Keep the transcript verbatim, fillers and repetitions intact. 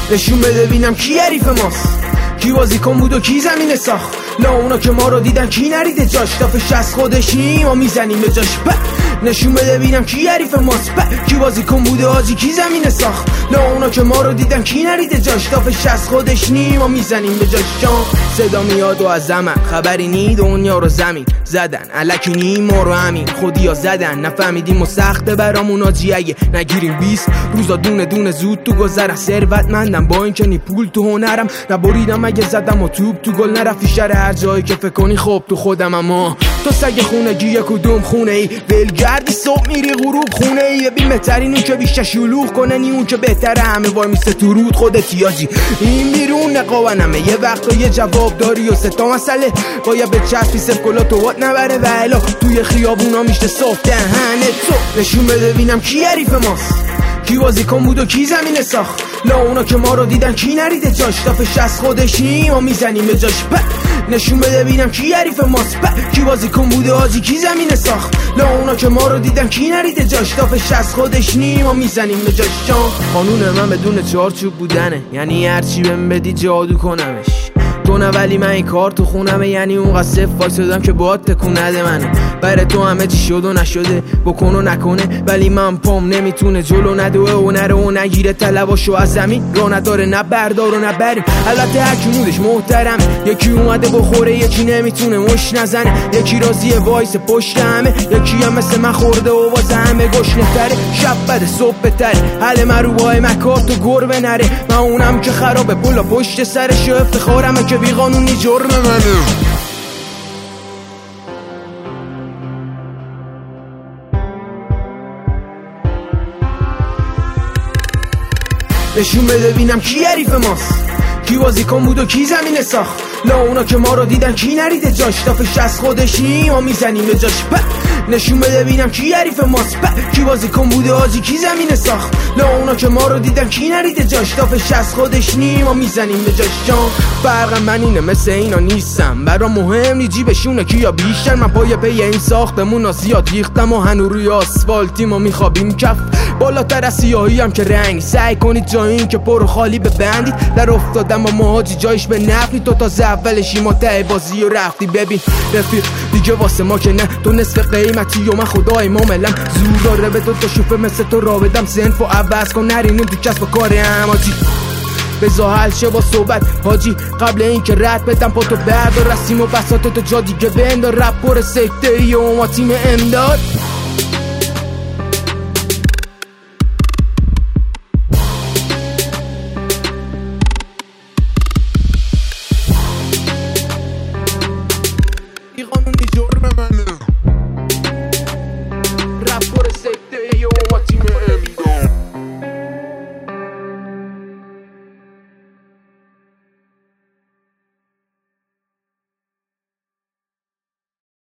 نشون بده ببینم کی حریف ماست، کی بازیکن بود و کی زمین ساخت. لا اونا که ما رو دیدن کی نریده جاش، تا فش از خودش نیم و میزنیم به جاش. نشون بده ببینم کی حریف ماست، کی بازیکن بوده آجی کی زمین ساخت. لا اونا که ما رو دیدن کی نریده جاش، تا فش از خودش نیم و میزنیم به جاش. جان صدا میاد و از زمن خبری نی، دنیا رو زمین زدن الکی نیم ما رو همین خودیا زدن. نفهمیدیم و سخته برامون آجی اگه نگیریم بیست روزا دونه دونه زود تو گذرم. ثروتمندم با این که نی پول تو هنرم، نبریدم اگه زدم و توپ تو گل نرفی شر هر جایی که فکر کنی خب تو خودم. اما تو سگ خونگی کدوم خونه ای، ولگردی صبح میری غروب خونه ای. ببین بهترین اون که بیشتر شلوغ کنه نی اون که بهتره همه وای میسته تو رود خودت یاجی. این بیرون نقاونمه یه وقتا یه جواب داری و ستا مسئله باید به چسبی صف کلا تو وات نبره و الا توی خیابونا میشته صاف دهنه تو. نشون بده ببینم کی حریف ماست، کی بازیکن بود و کی زمین ساخت. لا اونا که ما رو دیدن کی نریده جاش، تا فش از خودش نیم و میزنیم به جاش. نشون بده ببینم کی حریف ماست، کی بازیکن بوده آجی کی زمین ساخت. لا اونا که ما رو دیدن کی نریده جاش، تا فش از خودش نیم و میزنیم به جاش. جان قانون من بدون چارچوب بودنه، یعنی هرچی بهم بدی جادو کنمش. تو نه ولی من این کار تو خونمه، یعنی اونقدر صف وایسادم که باهات تکون نده منه. برای تو همه چی شد و نشده بکن و نکنه، ولی من پام نمیتونه جلو ندوه و نره و نگیره طلباشو از زمین. راه نداره نه بردار و نه بریم، البته هر کی مودش محترمه. یکی اومده بخوره یکی نمیتونه مش نزنه، یکی راضیه وایس پشت همه، یکی هم مثل من خورده و واسه همه گشنه تره. شب بده صبح بهتره، حل من رو بای مکار تو گربه نره. من اونم که خرابه پلا پشت سرش افتخارمه که بی قانونی جرم منه. نشون بده ببینم کی حریف ماست، کی بازیکن بود و کی زمین ساخت. لا اونا که ما رو دیدن کی نریده جاش، تا فش از خودش نیم و میزنیم به جاش. نشون بده ببینم کی حریف ماست، کی بازیکن بوده آجی کی زمین ساخت. لا اونا که ما رو دیدن کی نریده جاش، تا فش از خودش نیم و میزنیم به جاش. جان فرق من اینه مثل اینا نیستم، برام مهم نی جیبشونه کیا بیشتر. من پای پی این ساختمونا زیاد ریختم و هنو روی آسفالتیم و میخوابیم کف بالاتر از سیاهی هم که رنگ. سعی کنید جایین که پر خالی ببندید، در افتادم و مهاجی جایش به نفنی. تو تازه اولشی ما ته بازی و رفتی. ببین رفیق دیگه واسه ما که نه، تو نصف قیمتی و من خدای ماملم. زور داره به تو تا شوفه مثل تو را بدم سنف و عوض کن نرینیم تو کسب و کار هم آجی. بزا حل شه با صحبت حاجی قبل این که رد بدم پا تو برد و رسیم و بساط تو جا دیگه بندار. رپ پر سکته ای و ما تیم امداد.